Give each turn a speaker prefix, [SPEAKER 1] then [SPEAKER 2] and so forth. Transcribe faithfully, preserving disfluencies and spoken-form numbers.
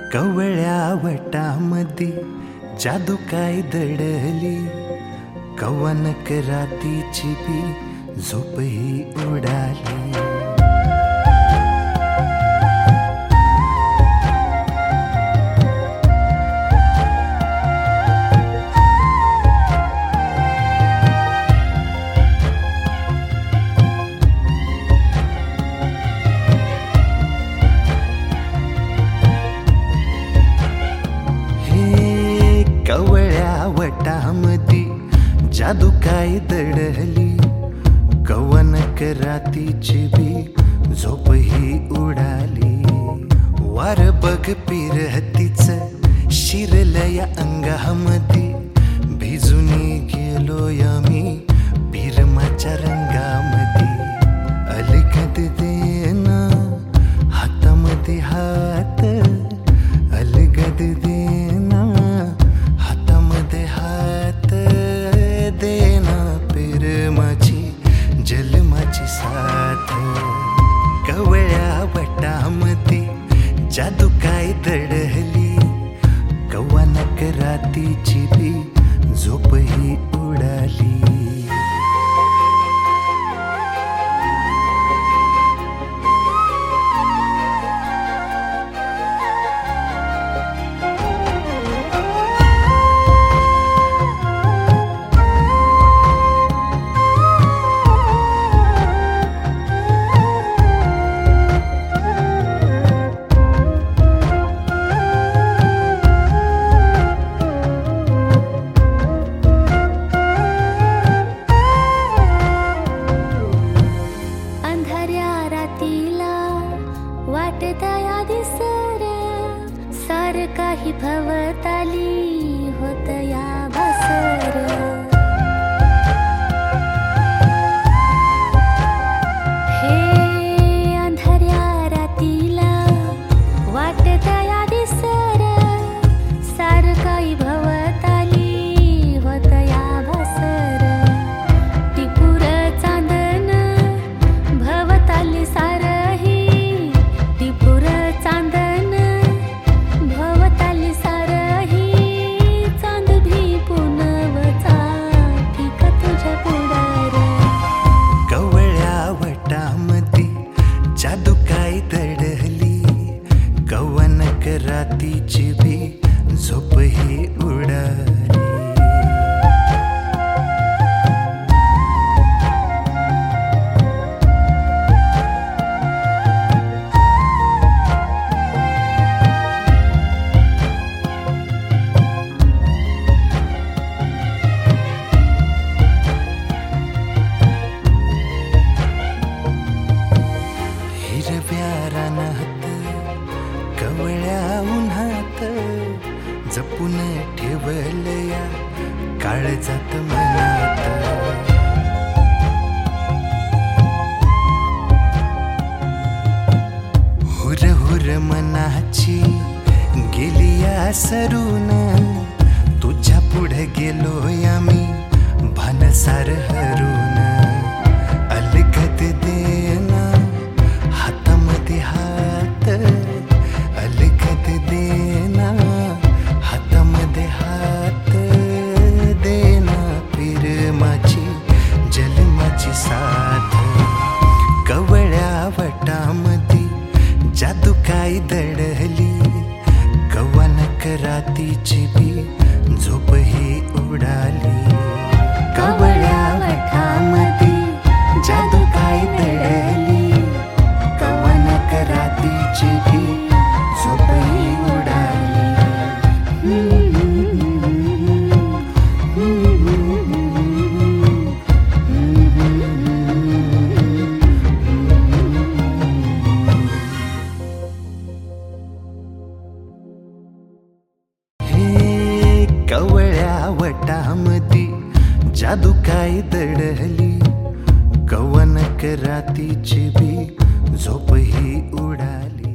[SPEAKER 1] कवळ्या वटामध्ये जादू काय दडली, कवनक रातीची बी झोपही उडाली. कवळ्या वटामध्ये जादू काय दडली, कवनक रातीची बी झोपही उडाली. वार बघ पिरहतीच शिरलया अंगामध्ये, भिजून गेलोय मी पिरमाच्या रंगामध्ये. अलगद देना हातामध्ये हात, अलगद देना हातामध्ये हात, देना पिरमाची जलमाची साथ. कवळ्या वटामध्ये जादू काय दडली, कवनक रातीची बी झोपही उडाली.
[SPEAKER 2] वाटतया दिसर सार काही भवताली होतया भासर. हे अंधाऱ्या रातीला वाटतया दिसर सार काही भवताली होतया भासर. टिपूर चांदन भवताली सार, चांदन भवताली सारही चांद भी पुनवचा ठिका तुझ्या पुढार.
[SPEAKER 1] कवळ्या वटामध्ये जादू काय दडली, कवनक रातीची बी झोपही उडाली. रानात कवळ्या उन्हात जपून ठेवलया काळजात मनात. हुर हुर मनाची गेलिया सरून, तुझ्या पुढे गेलोया मी भानसार हरून. अलगद देना हातामध्ये हात, अलगद देना हातामध्ये हात, देना पिरमाची जलमाची साथ. कवळ्या वटामध्ये जादू काय दडली, कवनक रातीची बी झोपही उडाली. कवळ्या वटामध्ये जादू काय दडली, कवनक रातीची बी झोपही उडाली. हे कवळ्या वटामध्ये जादू काय दडली, कवनक रातीची बी झोपही उडाली.